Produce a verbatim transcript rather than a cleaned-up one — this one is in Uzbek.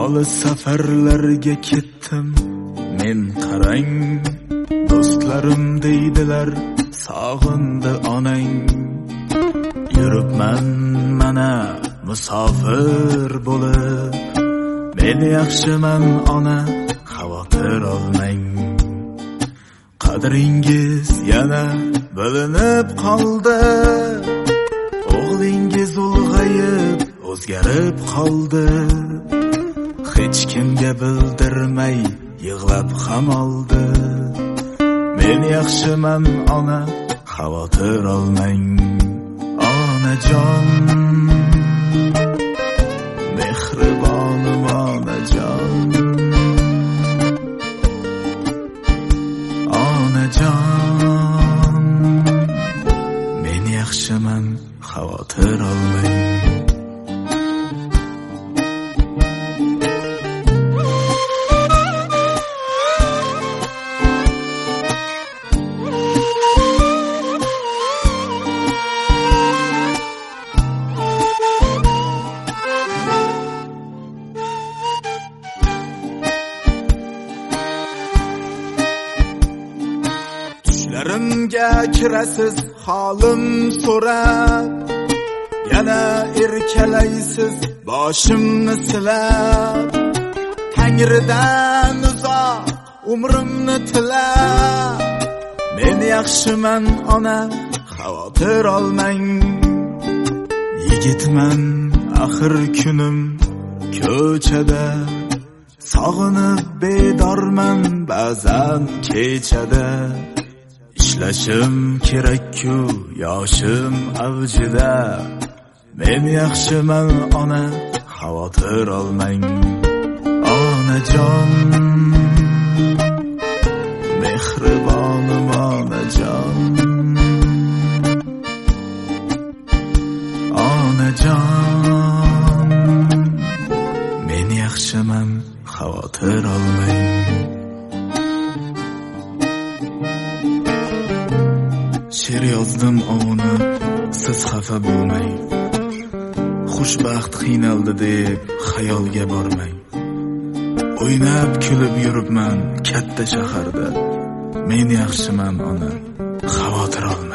Olis safarlarga ketdim men qarang, do'stlarim deydilar sog'indi onang. Yuribman mana musofir bo'lib, men yaxshiman ona, xavotir olmang. Qadringiz yana bilinib qoldi, o'g'lingiz ulg'ayib o'zgarib qoldi. Hech kimga bildirmay yig'lab ham oldi. Men yaxshiman ona, xavotir olmang. Onajon, mehribonim onajon, onajon, men yaxshiman, xavotir olmang. Tushlarimga kirasiz holim so'rab, yana erkalaysiz boshimni silab. Tangridan uzoq umrimni tilab, men yaxshiman ona, xavotir olmang. Yigitman axir kunim ko'chada, sog'inib bedorman ba'zan kechada. Ishlashim kerak-ku yoshim avjida, men yaxshiman ona, xavotir olmang. Onajon, mehribonim onajon, onajon, men yaxshiman, xavotir olmang. She'r yozdim ovuni, siz xafa bo'lmang. Xushbaxt qiynaldi deb xayolga bormang. O'ynab kulib yuribman katta shaharda, men yaxshiman ona, xavotir olmang.